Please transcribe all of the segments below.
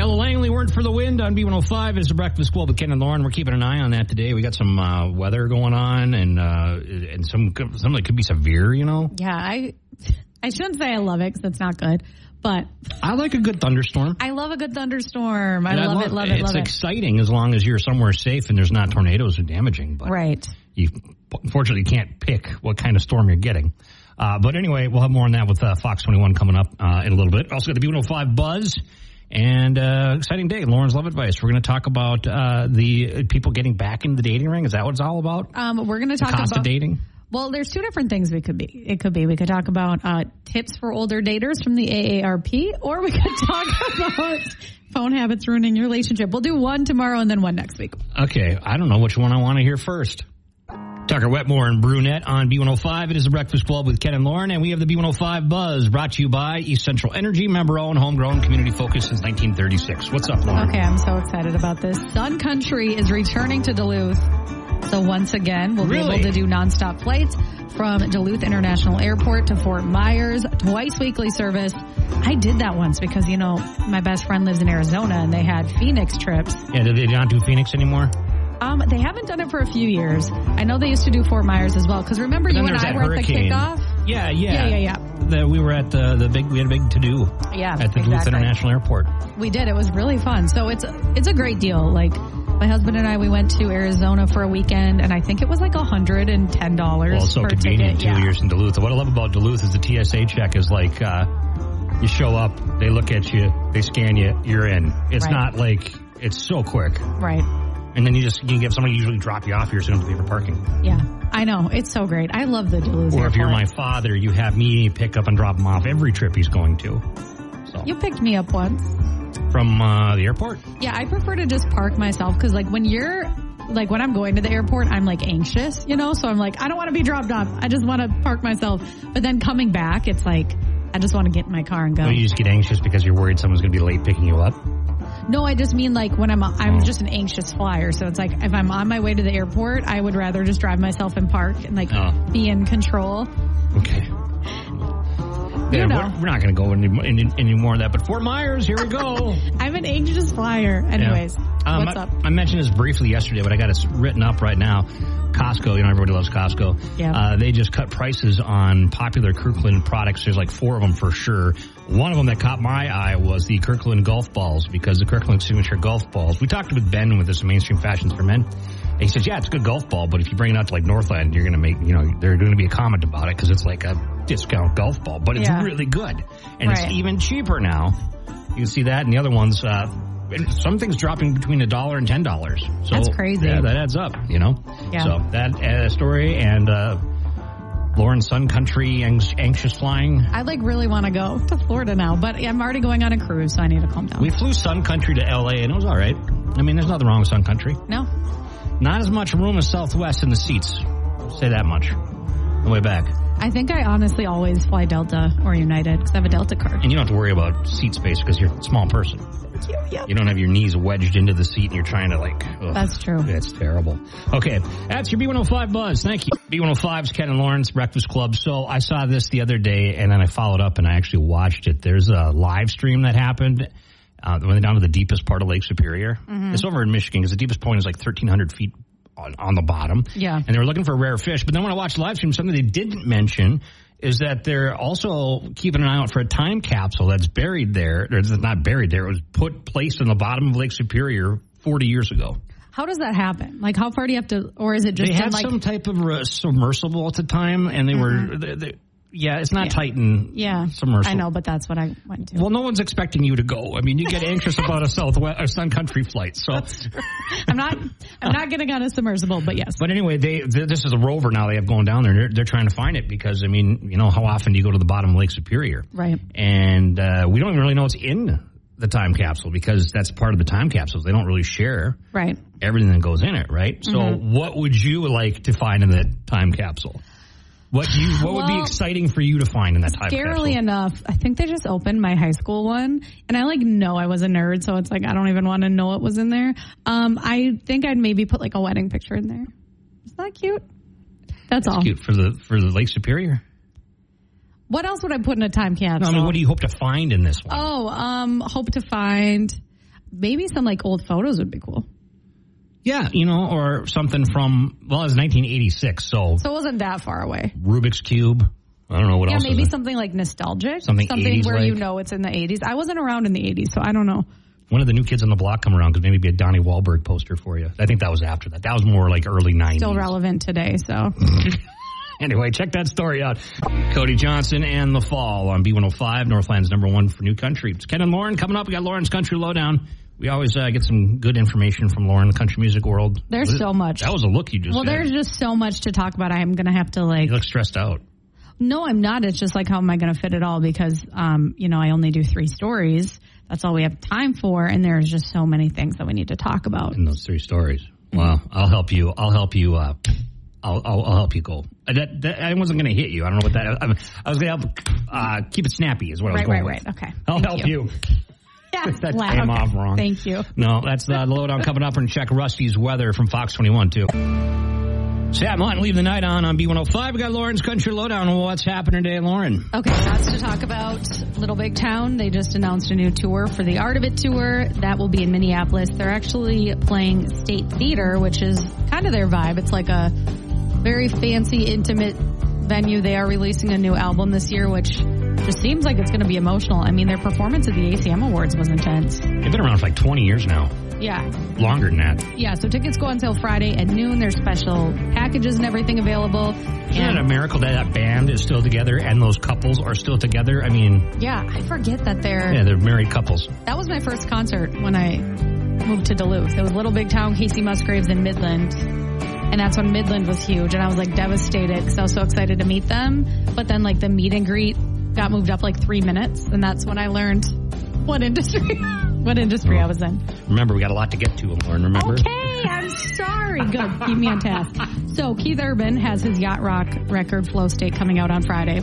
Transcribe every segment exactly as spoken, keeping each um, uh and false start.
Ella Langley, Weren't for the Wind on B one oh five. It's the Breakfast Club with Ken and Lauren. We're keeping an eye on that today. We got some uh, weather going on, and uh, and some some that could be severe, you know? Yeah, I I shouldn't say I love it because it's not good, but... I like a good thunderstorm. I love a good thunderstorm. I love, I love it, love it, it, It's love it. exciting as long as you're somewhere safe and there's not tornadoes or damaging. But right. You unfortunately can't pick what kind of storm you're getting. Uh, but anyway, we'll have more on that with uh, Fox twenty-one coming up uh, in a little bit. Also got the B one oh five Buzz. And uh, exciting day, Lauren's Love Advice. We're going to talk about uh, the people getting back in the dating ring. Is that what it's all about? Um, we're going to talk the cost about of dating. Well, there's two different things we could be. It could be we could talk about uh, tips for older daters from the A A R P, or we could talk about phone habits ruining your relationship. We'll do one tomorrow and then one next week. Okay, I don't know which one I want to hear first. Tucker Wetmore and Brunette on B one oh five. It is the Breakfast Club with Ken and Lauren, and we have the B one oh five Buzz brought to you by East Central Energy, member-owned, homegrown, community-focused since nineteen thirty-six. What's up, Lauren? Okay, I'm so excited about this. Sun Country is returning to Duluth. So once again, we'll really? be able to do nonstop flights from Duluth International Airport to Fort Myers, twice weekly service. I did that once because, you know, my best friend lives in Arizona and they had Phoenix trips. Yeah, do they not do Phoenix anymore? Um, they haven't done it for a few years. I know they used to do Fort Myers as well. Because remember, you and I were at the kickoff. Yeah, yeah, yeah, yeah, yeah. The, we were at the the big. We had a big to do. Yeah, at the exactly. Duluth International Airport. We did. It was really fun. So it's it's a great deal. Like my husband and I, we went to Arizona for a weekend, and I think it was like a hundred and ten dollars. Well, it's so per convenient. ticket. Two Yeah. years in Duluth. What I love about Duluth is the T S A check is like uh, you show up, they look at you, they scan you, you're in. It's Right. not like it's so quick. Right. And then you just you can get somebody usually drop you off here soon to pay for parking. Yeah, I know. It's so great. I love the Duluth Or airport. if you're my father, you have me pick up and drop him off every trip he's going to. So You picked me up once. from uh, the airport. Yeah, I prefer to just park myself because, like, when you're, like, when I'm going to the airport, I'm, like, anxious, you know? So I'm like, I don't want to be dropped off. I just want to park myself. But then coming back, it's like, I just want to get in my car and go. Or you just get anxious because you're worried someone's going to be late picking you up. No, I just mean, like, when I'm, I'm just an anxious flyer. So it's like, if I'm on my way to the airport, I would rather just drive myself and park and, like, Oh. be in control. Okay. You Yeah, know. we're, we're not going to go into any, any more of that. But Fort Myers, here we go. I'm an anxious flyer. Anyways, Yeah. Um, what's I, up? I mentioned this briefly yesterday, but I got it written up right now. Costco, you know, everybody loves Costco. Yeah. Uh, they just cut prices on popular Kirkland products. There's like four of them for sure. One of them that caught my eye was the Kirkland golf balls, because the Kirkland signature golf balls. We talked with Ben with this Mainstream Fashions for Men. And he says, yeah, it's a good golf ball, but if you bring it out to like Northland, you're going to make, you know, there's going to be a comment about it because it's like a discount golf ball, but it's Yeah. really good. And Right. it's even cheaper now. You can see that, and the other ones, uh, and some things dropping between a dollar and ten dollars. So That's crazy. Yeah, that adds up, you know. Yeah. So that uh, story and uh, Lauren Sun Country anx- anxious flying. I like really want to go to Florida now, but I'm already going on a cruise, so I need to calm down. We flew Sun Country to L A and it was all right. I mean, there's nothing wrong with Sun Country. No, Not as much room as Southwest in the seats. Say that much. On the way back. I think I honestly always fly Delta or United because I have a Delta card. And you don't have to worry about seat space because you're a small person. Yeah. You don't have your knees wedged into the seat and you're trying to like... Ugh. That's true. That's terrible. Okay, that's your B one oh five Buzz. Thank you. B one oh five's Ken and Lauren's Breakfast Club. So I saw this the other day and then I followed up and I actually watched it. There's a live stream that happened uh, when they're down to the deepest part of Lake Superior. Mm-hmm. It's over in Michigan because the deepest point is like thirteen hundred feet on, on the bottom. Yeah. And they were looking for rare fish. But then when I watched the live stream, something they didn't mention is that they're also keeping an eye out for a time capsule that's buried there. Or it's not buried there. It was put, placed in the bottom of Lake Superior forty years ago. How does that happen? Like, how far do you have to, or is it just They in, had like, some type of uh, submersible at the time, and they Mm-hmm. were, they, they, yeah, it's not Yeah. Titan yeah, submersible. I know, but that's what I went to. Well, no one's expecting you to go. I mean, you get anxious about a Southwest or Sun Country flight. So, I'm not, I'm not getting on a submersible, but yes. but anyway, they th- this is a rover now they have going down there. They're, they're trying to find it because I mean, you know, how often do you go to the bottom of Lake Superior? Right. And uh, we don't even really know what's in the time capsule because that's part of the time capsules. They don't really share Right. everything that goes in it, right? So, Mm-hmm. what would you like to find in the time capsule? What you what would be Well, exciting for you to find in that time capsule? Scarily enough, I think they just opened my high school one, and I like know I was a nerd, so it's like I don't even want to know what was in there. Um, I think I'd maybe put like a wedding picture in there. Is that cute? That's, That's all. cute for the for the Lake Superior. What else would I put in a time No, capsule? I mean, what do you hope to find in this one? Oh, um, hope to find. maybe some like old photos would be cool. Yeah, you know, or something from, well, it was nineteen eighty-six, so. So it wasn't that far away. Rubik's Cube. I don't know what yeah, else. Yeah, maybe something like nostalgic. Something, something where like. you know it's in the eighties. I wasn't around in the eighties, so I don't know. When did the New Kids on the Block come around? Because maybe be a Donnie Wahlberg poster for you. I think that was after that. That was more like early nineties. Still relevant today, so. Anyway, check that story out. Cody Johnson and The Fall on B one oh five, Northland's number one for new country. It's Ken and Lauren coming up. We got Lauren's Country Lowdown. We always uh, get some good information from Lauren, the country music world. There's so much. That was a look you just Well, had. there's just so much to talk about. I'm going to have to like... You look stressed out. No, I'm not. It's just like, how am I going to fit it all? Because, um, you know, I only do three stories. That's all we have time for. And there's just so many things that we need to talk about. In those three stories. Wow. I'll help you. I'll help you. Uh, I'll, I'll, I'll help you go. That, that, I wasn't going to hit you. I don't know what that... I, I was going to help uh, keep it snappy is what I was right, going right, with. right. Okay. I'll Thank help you. you. Yeah, that loud. came off wrong. Thank you. No, that's uh, the lowdown coming up. We're going to check Rusty's weather from Fox twenty-one, too. Sam Martin, leave the night on on B one oh five. We got Lauren's Country Lowdown. What's happening today, Lauren? Okay, lots to talk about. Little Big Town, they just announced a new tour for the Art of It tour. That will be in Minneapolis. They're actually playing State Theater, which is kind of their vibe. It's like a very fancy, intimate venue. They are releasing a new album this year, which just seems like it's going to be emotional. I mean, their performance at the A C M Awards was intense. They've been around for like twenty years now. Yeah. Longer than that. Yeah, so tickets go on sale Friday at noon. There's special packages and everything available. Isn't it a miracle that that band is still together and those couples are still together? I mean... Yeah, I forget that they're... Yeah, they're married couples. That was my first concert when I moved to Duluth. It was Little Big Town, Casey Musgraves, and Midland. And that's when Midland was huge. And I was like devastated because I was so excited to meet them. But then like the meet and greet got moved up like three minutes. And that's when I learned what industry... What industry oh. I was in. Remember, we got a lot to get to, Lauren, remember? Okay, I'm sorry. Good. Keep me on task. So Keith Urban has his yacht rock record, Flow State, coming out on Friday.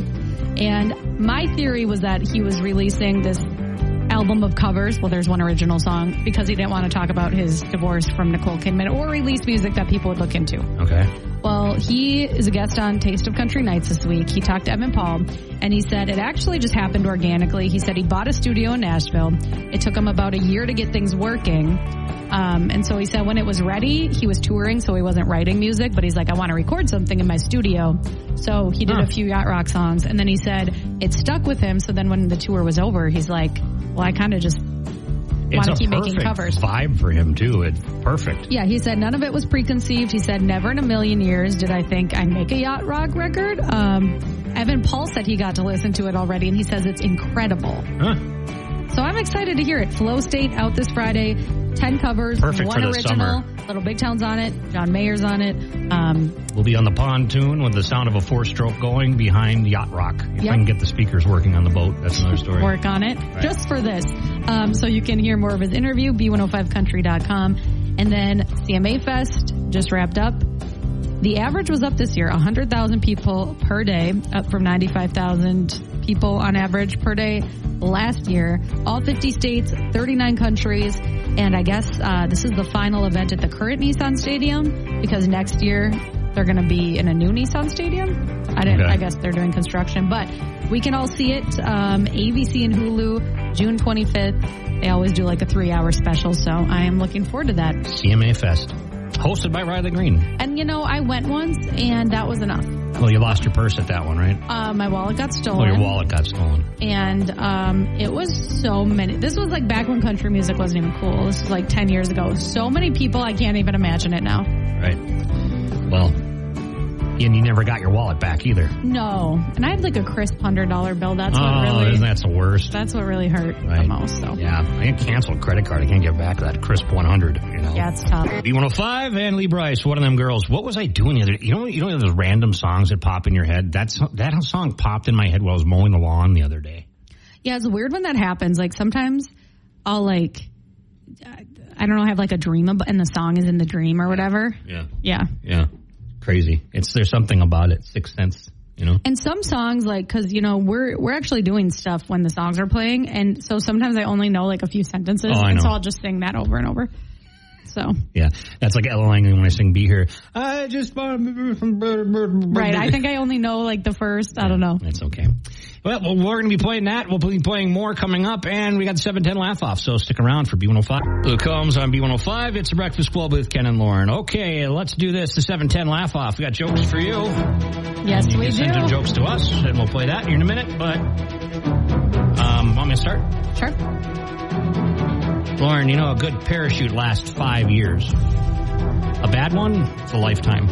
And my theory was that he was releasing this album of covers. Well, there's one original song because he didn't want to talk about his divorce from Nicole Kidman or release music that people would look into. Okay. Well, he is a guest on Taste of Country Nights this week. He talked to Evan Paul, and he said it actually just happened organically. He said he bought a studio in Nashville. It took him about a year to get things working. Um, and so he said when it was ready, he was touring, so he wasn't writing music, but he's like, I want to record something in my studio. So he did huh. a few yacht rock songs, and then he said it stuck with him. So then when the tour was over, he's like, well, I kind of just... It's want to keep a making covers. Vibe for him too. It's perfect. Yeah, he said none of it was preconceived. He said never in a million years did I think I'd make a yacht rock record. Um, Evan Paul said he got to listen to it already, and he says it's incredible. Huh. So I'm excited to hear it. Flow State out this Friday. Ten covers, perfect one for the original. Summer. Little Big Town's on it. John Mayer's on it. Um, we'll be on the pontoon with the sound of a four-stroke going behind Yacht Rock. If yep. I can get the speakers working on the boat, that's another story. Work on it right. just for this. Um, so you can hear more of his interview, B one oh five country dot com. And then C M A Fest just wrapped up. The average was up this year, one hundred thousand people per day, up from ninety-five thousand people on average per day last year. All fifty states, thirty-nine countries, and I guess uh, this is the final event at the current Nissan Stadium because next year they're going to be in a new Nissan Stadium. I didn't. Okay. I guess they're doing construction, but we can all see it. Um, A B C and Hulu, June twenty-fifth. They always do like a three-hour special, so I am looking forward to that. C M A Fest. Hosted by Riley Green. And, you know, I went once, and that was enough. Well, you lost your purse at that one, right? Uh, my wallet got stolen. Oh, your wallet got stolen. And um, it was so many. This was like back when country music wasn't even cool. This was like ten years ago. So many people, I can't even imagine it now. Right. Well, and you never got your wallet back either. No. And I had like a crisp one hundred dollar bill. That's oh, what really... isn't that the worst? That's what really hurt right. the most. So. Yeah. I can't cancel a credit card. I can't get back that crisp one hundred, you know. Yeah, it's tough. B one oh five and Lee Bryce, one of them girls. What was I doing the other day? You know, you know those random songs that pop in your head? That's, that song popped in my head while I was mowing the lawn the other day. Yeah, it's weird when that happens. Like sometimes I'll like... I don't know, have like a dream about, and the song is in the dream or whatever. Yeah. Yeah. Yeah. Crazy. It's there's something about it. Sixth Sense, you know. And some songs, like, because you know we're we're actually doing stuff when the songs are playing, and so sometimes I only know like a few sentences, oh, I and know. so I'll just sing that over and over. So yeah, that's like Ella Langley when I sing "Be Here." I just right. I think I only know like the first. I don't know. That's okay. Well, well we're going to be playing that. We'll be playing more coming up, and we got the seven ten laugh-off, so stick around for B one oh five. Blue Combs on B one oh five. It's the Breakfast Club with Ken and Lauren. Okay, let's do this, the seven ten laugh-off. We got jokes for you. Yes, you we can do. Send your jokes to us, and we'll play that here in a minute, but um, want me to start? Sure. Lauren, you know, a good parachute lasts five years. A bad one, it's a lifetime.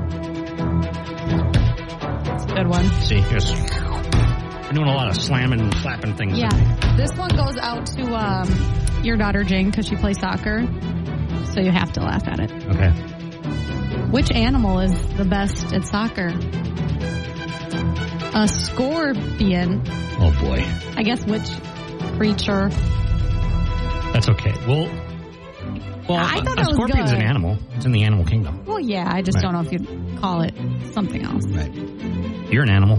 It's a good one. See, here's... We're doing a lot of slamming and slapping things. Yeah. Today. This one goes out to um, your daughter, Jane, because she plays soccer. So you have to laugh at it. Okay. Which animal is the best at soccer? A scorpion. Oh, boy. I guess which creature? That's okay. Well, well I thought a, that a scorpion's was good. an animal. It's in the animal kingdom. Well, yeah. I just Right. don't know if you'd call it something else. Right. You're an animal.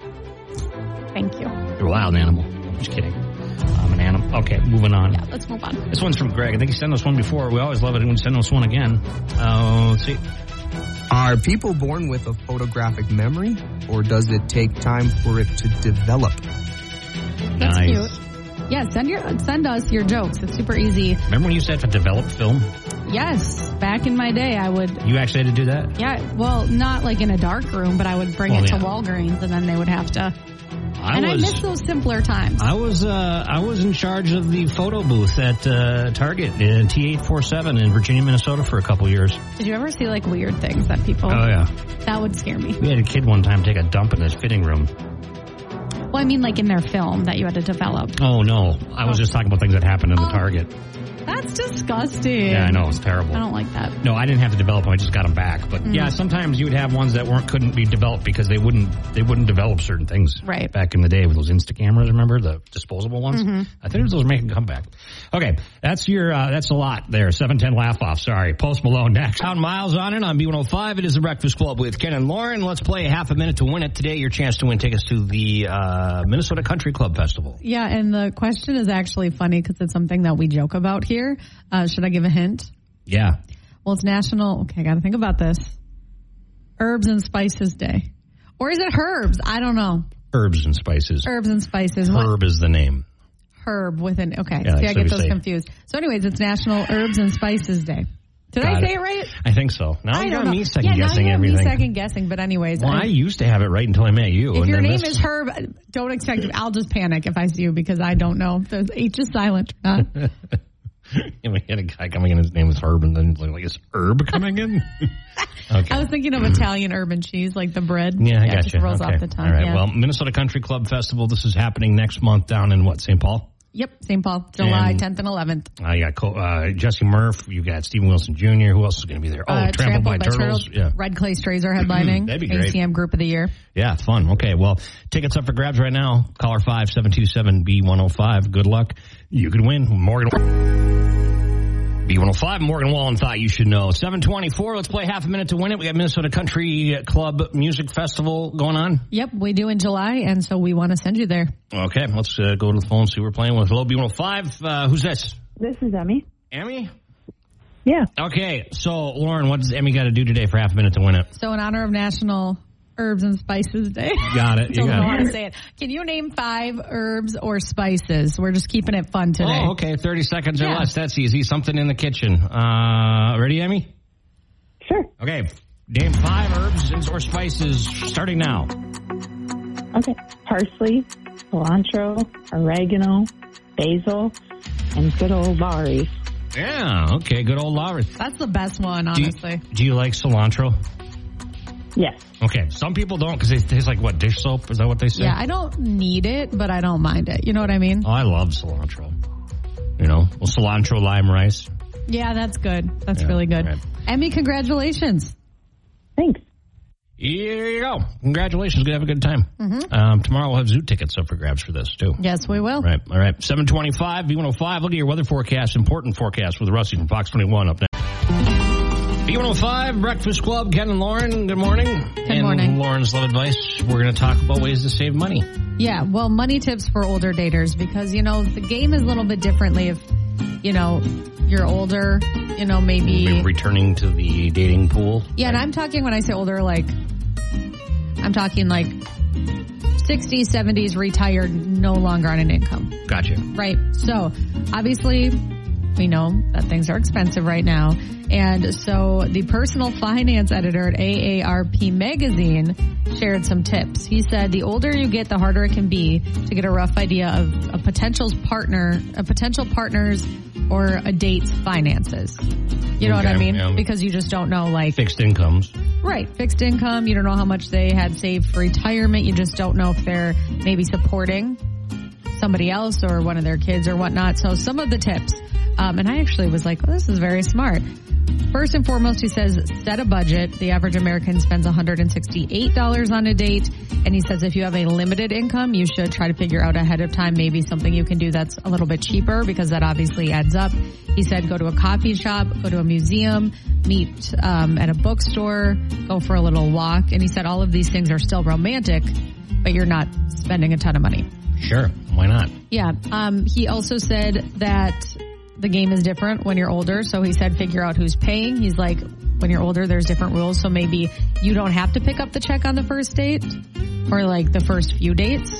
Thank you. You're a wild animal. I'm just kidding. I'm an animal. Okay, moving on. Yeah, let's move on. This one's from Greg. I think he sent us one before. We always love it when you send us one again. Uh, let's see. Are people born with a photographic memory, or does it take time for it to develop? That's Nice. cute. Yeah, send your send us your jokes. It's super easy. Remember when you used to have to develop film? Yes, back in my day, I would. You actually had to do that? Yeah, well, not like in a dark room, but I would bring Well, it yeah. to Walgreens, and then they would have to. I and was, I miss those simpler times. I was uh, I was in charge of the photo booth at uh, Target in T eight forty-seven in Virginia, Minnesota for a couple years. Did you ever see like weird things that people? Oh, yeah. That would scare me. We had a kid one time take a dump in his fitting room. Well, I mean, like in their film that you had to develop. Oh, no. I was Oh. just talking about things that happened in the Oh. Target. That's disgusting. Yeah, I know. It's terrible. I don't like that. No, I didn't have to develop them. I just got them back. But Mm. yeah, sometimes you would have ones that weren't couldn't be developed because they wouldn't they wouldn't develop certain things. Right. Back in the day with those Insta cameras, remember the disposable ones? Mm-hmm. I think those making a comeback. Okay, that's your uh, that's a lot there. seven ten laugh off. Sorry, Post Malone next. Count Miles on it on B one oh five. It is the Breakfast Club with Ken and Lauren. Let's play half a minute to win it today. Your chance to win tickets to the uh, Minnesota Country Club Festival. Yeah, and the question is actually funny because it's something that we joke about here. Uh, should I give a hint? Yeah. Well, it's National. Okay, I got to think about this. Herbs and Spices Day, or is it herbs? I don't know. Herbs and spices. Herbs and spices. What? Herb is the name. Herb with an okay. Yeah, See, that's I what get we those say. confused. So, anyways, it's National Herbs and Spices Day. Did Got I say it. it right? I think so. Now I you don't got know. me second yeah, guessing now you have everything. me second guessing, but anyways. Well, I, I used to have it right until I met you. if and your then name this- is Herb, don't expect. I'll just panic if I see you because I don't know if the H is silent or not. we had a guy coming in, his name was Herb, and then he's like, like, is Herb coming in? Okay. I was thinking of Italian urban cheese, like the bread. Yeah, I that got just you. rolls Okay. off the tongue. All right. Yeah. Well, Minnesota Country Club Festival. This is happening next month down in what, Saint Paul? Yep, Saint Paul, July And- tenth and eleventh. Uh, you got Co- uh, Jesse Murph. You got Stephen Wilson Junior Who else is going to be there? Oh, Uh, Trampled, by, Turtles. Yeah. Red Clay Strays are headlining. That'd be great. A C M Group of the Year. Yeah, fun. Okay, well, tickets up for grabs right now. Caller five seven two seven B one oh five. Good luck. You could win. Morgan. B one oh five, Morgan Wallen thought you should know. seven twenty-four, let's play half a minute to win it. We got Minnesota Country Club Music Festival going on. Yep, we do in July, and so we want to send you there. Okay, let's uh, go to the phone and see who we're playing with. Hello, B one oh five. Uh, who's this? This is Emmy. Emmy? Yeah. Okay, so, Lauren, what does Emmy got to do today for half a minute to win it? So in honor of National Herbs and Spices Day. Got it. You Don't got know it. how to say it. Can you name five herbs or spices? We're just keeping it fun today. Oh, okay, thirty seconds or Yeah. less. That's easy. Something in the kitchen. Uh, ready, Emmy? Sure. Okay, name five herbs or spices starting now. Okay. Parsley, cilantro, oregano, basil, and good old Lawry's. Yeah, okay, good old Lowry. That's the best one, Do you, honestly. do you like cilantro? Yes. Okay, some people don't because it tastes like, what, dish soap? Is that what they say? Yeah, I don't need it, but I don't mind it. You know what I mean? Oh, I love cilantro. You know, well, cilantro, lime rice. Yeah, that's good. That's Yeah, really good. right. Emmy, congratulations. Thanks. Here you go. Congratulations. Gonna have a good time. Mm-hmm. Um, tomorrow we'll have zoo tickets up for grabs for this, too. Yes, we will. Right. All right. seven twenty-five, B one oh five. Look at your weather forecast. Important forecast with Rusty from Fox twenty-one up next. B one oh five, Breakfast Club, Ken and Lauren. Good morning. Good and morning. Lauren's Love Advice. We're going to talk about ways to save money. Yeah, well, money tips for older daters because, you know, the game is a little bit differently if, you know, you're older, you know, maybe. Maybe returning to the dating pool. Yeah, and I'm talking when I say older, like, I'm talking like sixties, seventies, retired, no longer on an income. Gotcha. Right. So obviously we know that things are expensive right now. And so the personal finance editor at A A R P magazine shared some tips. He said the older you get, the harder it can be to get a rough idea of a potential partner, a potential partner's or a date's finances. You know Okay, what I mean? yeah. Because you just don't know, like... Fixed incomes. Right. Fixed income. You don't know how much they had saved for retirement. You just don't know if they're maybe supporting somebody else or one of their kids or whatnot. So some of the tips. Um, and I actually was like, oh, this is very smart. First and foremost, he says, set a budget. The average American spends one hundred sixty-eight dollars on a date. And he says if you have a limited income, you should try to figure out ahead of time maybe something you can do that's a little bit cheaper because that obviously adds up. He said go to a coffee shop, go to a museum, meet um, at a bookstore, go for a little walk. And he said all of these things are still romantic, but you're not spending a ton of money. Sure. Why not? Yeah. Um, he also said that the game is different when you're older. So he said figure out who's paying. He's like, when you're older, there's different rules. So maybe you don't have to pick up the check on the first date or like the first few dates.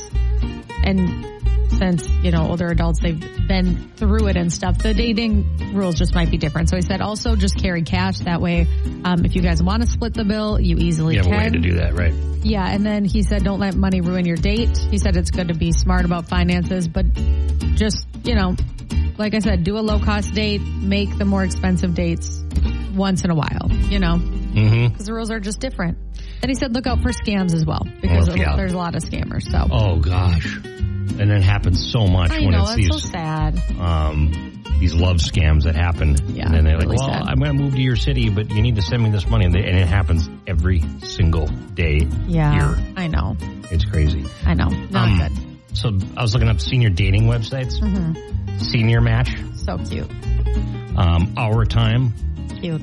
And since, you know, older adults, they've been through it and stuff, the dating rules just might be different. So he said also just carry cash. That way, um, if you guys want to split the bill, you easily You have can. a way to do that, right? Yeah, and then he said don't let money ruin your date. He said it's good to be smart about finances, but just, you know, like I said, do a low-cost date, make the more expensive dates once in a while, you know, because Mm-hmm. the rules are just different. And he said look out for scams as well, because Oh, yeah. there's a lot of scammers. So Oh, gosh. And it happens so much I when know, it's that's these... so sad. um, these love scams that happen. Yeah, and then they're like, really well, sad. I'm going to move to your city, but you need to send me this money. And, they, and it happens every single day Yeah, here. I know. It's crazy. I know. Not Um, good. So I was looking up senior dating websites. Mm-hmm. Senior Match, So cute. um, Our Time, Cute.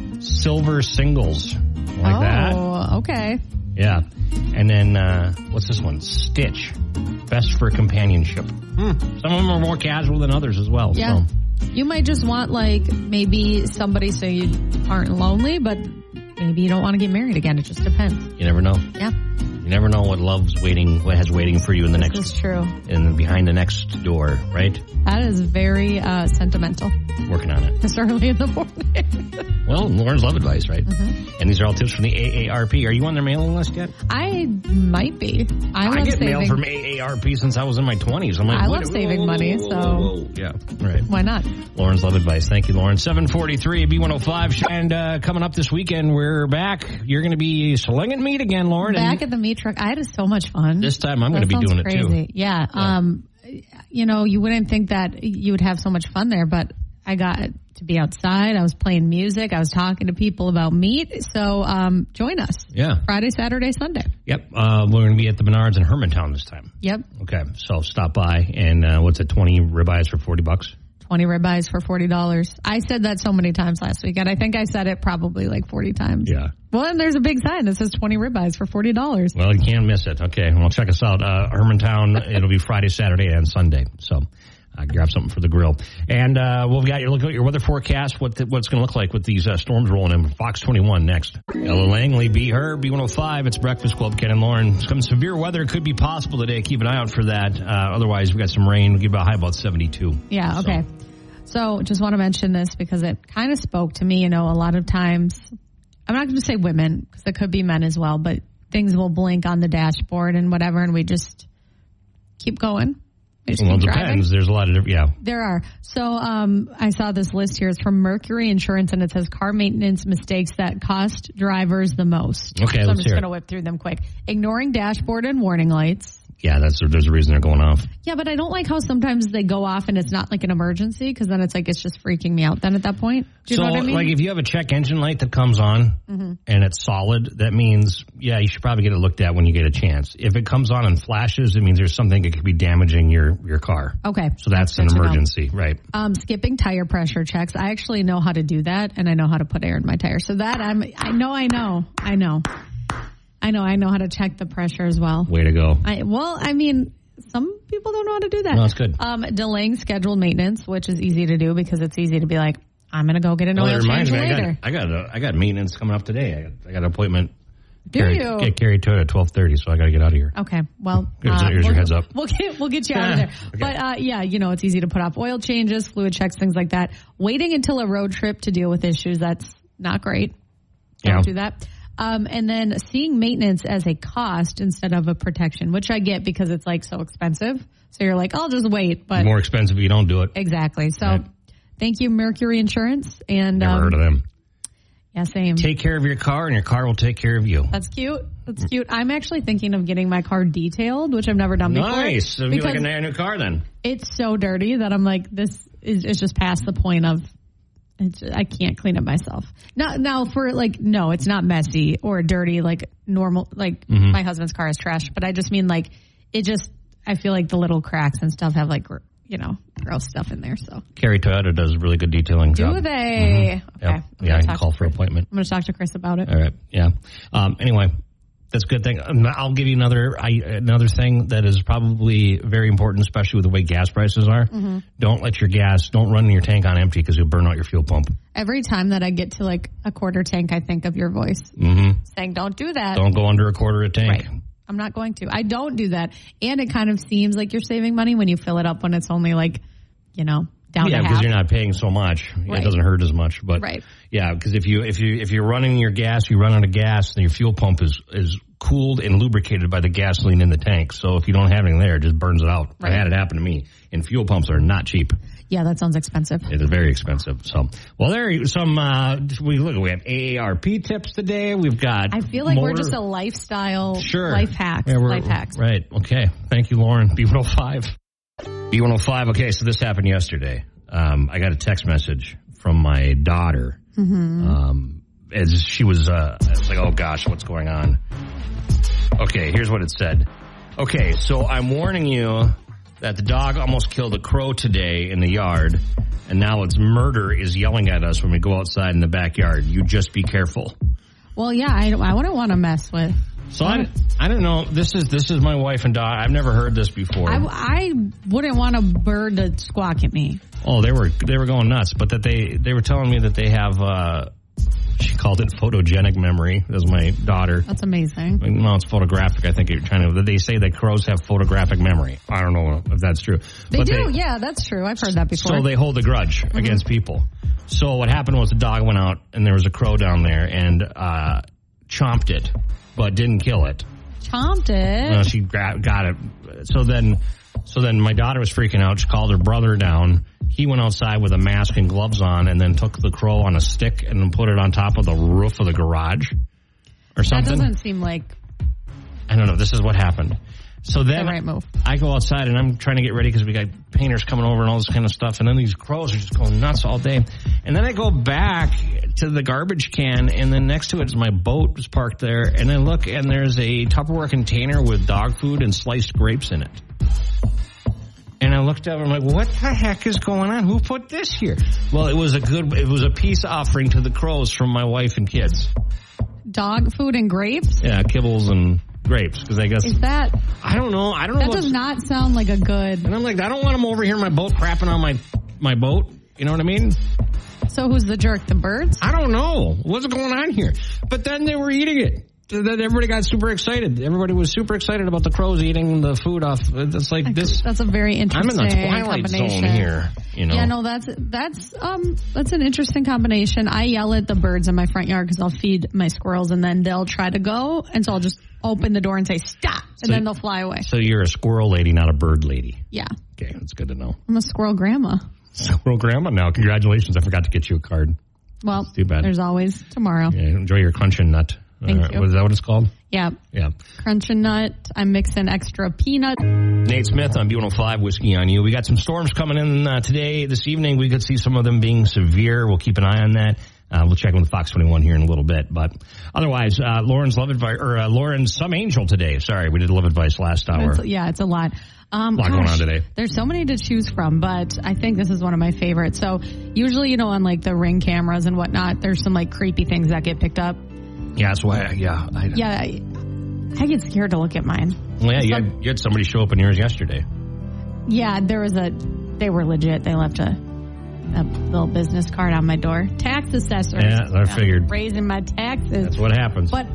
Silver Singles. Like oh, that. okay. Yeah. And then, uh, what's this one? Stitch. Best for companionship. Hmm. Some of them are more casual than others as well. Yeah. So. You might just want like maybe somebody so you aren't lonely, but maybe you don't want to get married again. It just depends. You never know. Yeah. You never know what love's waiting, what has waiting for you in the This next, is true. in behind the next door, right? That is very uh, sentimental. Working on it. This early in the morning. Well, Lauren's Love Advice, right? Mm-hmm. And these are all tips from the A A R P. Are you on their mailing list yet? I might be. I, love I get saving. mail from A A R P since I was in my twenties. I'm like, I what- love saving whoa, money, whoa, so- whoa, whoa. Yeah, right. Why not? Lauren's Love Advice. Thank you, Lauren. seven forty-three B one oh five. And uh, coming up this weekend, we're back. You're going to be slinging meat again, Lauren. Back and at the meat truck. I had so much fun. this time I'm going to That be sounds doing crazy. it too. Yeah. Um, you know, you wouldn't think that you would have so much fun there, but I got to be outside. I was playing music. I was talking to people about meat. So um, join us. Yeah. Friday, Saturday, Sunday. Yep. Uh, we're going to be at the Menards in Hermantown this time. Yep. Okay. So stop by and uh, what's it? twenty ribeyes for forty bucks. twenty ribeyes for forty dollars. I said that so many times last week, and I think I said it probably like forty times. Yeah. Well, and there's a big sign that says twenty ribeyes for forty dollars. Well, you can't miss it. Okay. Well, check us out. Uh, Hermantown. It'll be Friday, Saturday, and Sunday. So uh, grab something for the grill. And uh, we've got your look at your weather forecast. What the, what's going to look like with these uh, storms rolling in. Fox twenty-one next. Ella Langley, be her. B one oh five. It's Breakfast Club. Ken and Lauren. Some severe weather could be possible today. Keep an eye out for that. Uh, otherwise, we got some rain. We'll give about high about seventy-two. Yeah. Okay. So, so just want to mention this because it kind of spoke to me. You know, a lot of times, I'm not going to say women because it could be men as well, but things will blink on the dashboard and whatever, and we just keep going. We just Well, it keep driving. depends. There's a lot of different, yeah. There are. So um, I saw this list here. It's from Mercury Insurance, and it says car maintenance mistakes that cost drivers the most. Okay, so I'm let's just hear going it. to whip through them quick. Ignoring dashboard and warning lights. Yeah, that's there's a reason they're going off. Yeah, but I don't like how sometimes they go off and it's not like an emergency because then it's like it's just freaking me out then at that point. Do you so, know what I mean? like, if you have a check engine light that comes on Mm-hmm. and it's solid, that means, yeah, you should probably get it looked at when you get a chance. If it comes on and flashes, it means there's something that could be damaging your, your car. Okay. So that's an good to know. emergency, right? Um, skipping tire pressure checks. I actually know how to do that, and I know how to put air in my tire. So that I'm, I know, I know, I know, I know, I know how to check the pressure as well. Way to go. I, well, I mean, some people don't know how to do that. No, that's good. Um, delaying scheduled maintenance, which is easy to do because it's easy to be like, I'm going to go get an Well, oil it reminds change me, I later. got, I got, a, I got maintenance coming up today. I got, I got an appointment Do Carrie, you? Get carried to it at twelve thirty, so I got to get out of here. Okay, well, Here's, uh, here's we'll, your heads up. We'll get we'll get you out of there. Okay. But uh, yeah, you know, it's easy to put off oil changes, fluid checks, things like that. Waiting until a road trip to deal with issues, that's not great. Don't Yeah. do that. Um, and then seeing maintenance as a cost instead of a protection, which I get because it's like so expensive. So you're like, I'll just wait. But More expensive if you don't do it. exactly. So Right. thank you, Mercury Insurance. And Never um, heard of them. yeah, same. Take care of your car, and your car will take care of you. That's cute. That's cute. I'm actually thinking of getting my car detailed, which I've never done before. Nice. It'll be like a because brand new car then. it's so dirty that I'm like, this is it's just past the point of it's, I can't clean it myself. Now, now for like, no, it's not messy or dirty like normal. Like Mm-hmm. my husband's car is trash, but I just mean like it just. I feel like the little cracks and stuff have like gr- you know gross stuff in there. So Carrie Toyota does a really good detailing do job. they? Mm-hmm. Okay. Yep. I'm Yeah, gonna I can talk call to for an Chris. appointment. I'm going to talk to Chris about it. All right. Yeah. Um, anyway, that's a good thing. Um, I'll give you another I, another thing that is probably very important, especially with the way gas prices are. Mm-hmm. Don't let your gas, don't run your tank on empty because you'll burn out your fuel pump. Every time that I get to like a quarter tank, I think of your voice Mm-hmm. saying, "Don't do that." Don't go under a quarter a tank. Right. I'm not going to. I don't do that. And it kind of seems like you're saving money when you fill it up when it's only like, you know, down Yeah, to because half. you're not paying so much. Right. It doesn't hurt as much. But Right. yeah, because if you if you if you're running your gas, you run out of gas, then your fuel pump is is cooled and lubricated by the gasoline in the tank. So if you don't have anything there, it just burns it out. Right. I had it happen to me. And fuel pumps are not cheap. Yeah, that sounds expensive. It is very expensive. So, well, there are some. Uh, we look. We have A A R P tips today. We've got. I feel like we're motor- just a lifestyle, sure life hacks, Yeah, we're- life hacks. Right. Okay. Thank you, Lauren. B one oh five. B one oh five. Okay, so this happened yesterday. Um, I got a text message from my daughter. Mm-hmm. Um, as she was, uh, I was like, oh gosh, what's going on? Okay, here's what it said. Okay, so I'm warning you that the dog almost killed a crow today in the yard, and now its murder is yelling at us when we go outside in the backyard. You just be careful. Well, yeah, I, I wouldn't want to mess with. So I, I don't know. This is this is my wife and daughter. I've never heard this before. I, I wouldn't want a bird to squawk at me. Oh, they were they were going nuts, but that they they were telling me that they have. Uh, she called it photogenic memory. That's my daughter. That's amazing. No, it's photographic. I think you're trying to. They say that crows have photographic memory. I don't know if that's true. They But do, yeah, that's true. I've heard that before. So they hold a grudge Mm-hmm. against people. So what happened was the dog went out and there was a crow down there and uh, chomped it, but didn't kill it. Chomped it. No, she gra- got it. So then, so then my daughter was freaking out. She called her brother down. He went outside with a mask and gloves on and then took the crow on a stick and then put it on top of the roof of the garage or That something. doesn't seem like I don't know. This is what happened. So then the right move. I go outside and I'm trying to get ready because we got painters coming over and all this kind of stuff. And then these crows are just going nuts all day. And then I go back to the garbage can and then next to it is my boat was parked there. And I look and there's a Tupperware container with dog food and sliced grapes in it. And I looked up and I'm like, what the heck is going on? Who put this here? Well, it was a good, it was a peace offering to the crows from my wife and kids. Dog food and grapes? Yeah, kibbles and grapes. Because I guess, Is that, I don't know. I don't know. that what's- does not sound like a good, And I'm like, I don't want them over here in my boat crapping on my, my boat. You know what I mean? so who's the jerk? The birds? I don't know. What's going on here? But then they were eating it. Then everybody got super excited. Everybody was super excited about the crows eating the food off. It's like this. That's a very I'm interesting in the twilight combination. zone here. You know? Yeah, no, that's that's um that's an interesting combination. I yell at the birds in my front yard because I'll feed my squirrels and then they'll try to go, and so I'll just open the door and say stop, and So- then they'll fly away. So you're a squirrel lady, not a bird lady. Yeah, Okay, that's good to know. I'm a squirrel grandma. Squirrel grandma now. Congratulations. I forgot to get you a card. Well, too bad. there's always tomorrow. Yeah, enjoy your crunching nut. Thank you. What is that what it's called? Yeah, Yeah. crunch and nut. I'm mixing extra peanut. Nate Smith on B one oh five Whiskey on You. We got some storms coming in uh, today, this evening. We could see some of them being severe. We'll keep an eye on that. Uh, we'll check with Fox twenty-one here in a little bit. But otherwise, uh, Lauren's love advice, or uh, Lauren's Some Angel today. Sorry, we did love advice last hour. It's, yeah, it's a lot. Um, A lot going on today. There's so many to choose from, but I think this is one of my favorites. So usually, you know, on like the Ring cameras and whatnot, there's some like creepy things that get picked up. Yeah, that's why. I, yeah, I, Yeah, I, I get scared to look at mine. Well, yeah, you had, you had somebody show up in yours yesterday. Yeah, there was a, they were legit. They left a, a little business card on my door. Tax assessors. Yeah, I figured. Raising my taxes. That's what happens. But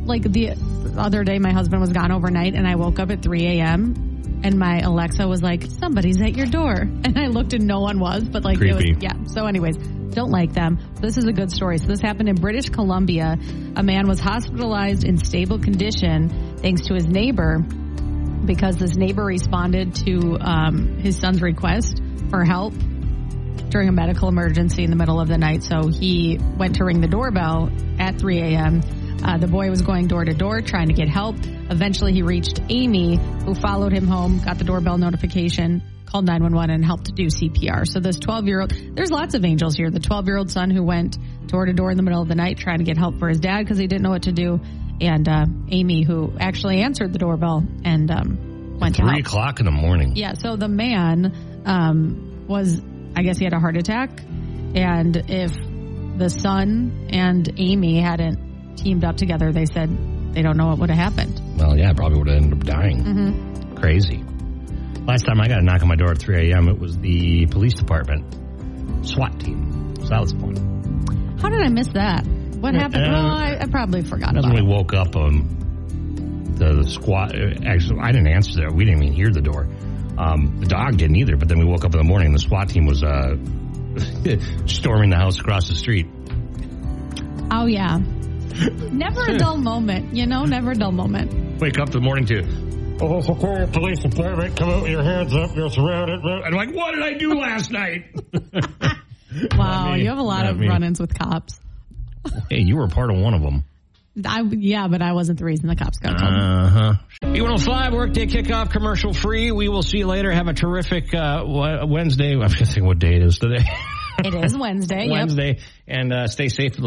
like the other day, my husband was gone overnight, and I woke up at three a.m. and my Alexa was like, "Somebody's at your door," and I looked and no one was, but like Creepy. it was, yeah. So, anyways, don't like them. This is a good story. So this happened in British Columbia. A man was hospitalized in stable condition thanks to his neighbor, because this neighbor responded to um, his son's request for help during a medical emergency in the middle of the night. So he went to ring the doorbell at three a.m. Uh, the boy was going door to door trying to get help. Eventually he reached Amy, who followed him home, got the doorbell notification, called nine one one, and helped to do C P R. So this twelve-year-old, there's lots of angels here. The twelve-year-old son who went door to door in the middle of the night trying to get help for his dad because he didn't know what to do. And uh, Amy, who actually answered the doorbell and um, went to help. Three o'clock in the morning. Yeah, so the man um, was, I guess he had a heart attack. And if the son and Amy hadn't teamed up together, they said they don't know what would have happened. Well, yeah, probably would have ended up dying. Mm-hmm. Crazy. Last time I got a knock on my door at three a.m., it was the police department SWAT team. So that was fun. How did I miss that? What happened? Uh, well, I, I probably forgot That's about when it. we woke up. Um, the, the squad. Actually, I didn't answer there. We didn't even hear the door. Um, the dog didn't either. But then we woke up in the morning, and the SWAT team was uh, storming the house across the street. Oh, yeah. Never a dull moment, you know? Never a dull moment. Wake up in the morning to, oh, Sequoia Police Department, come out with your hands up, you're surrounded. I'm like, what did I do last night? Wow, Not me. you have a lot Not of me. run-ins with cops. Hey, you were part of one of them. I, yeah, but I wasn't the reason the cops got called. Uh-huh. B one oh five, workday kickoff, commercial free. We will see you later. Have a terrific uh, Wednesday. I'm guessing what day it is today. It is Wednesday. Wednesday. And uh, stay safe.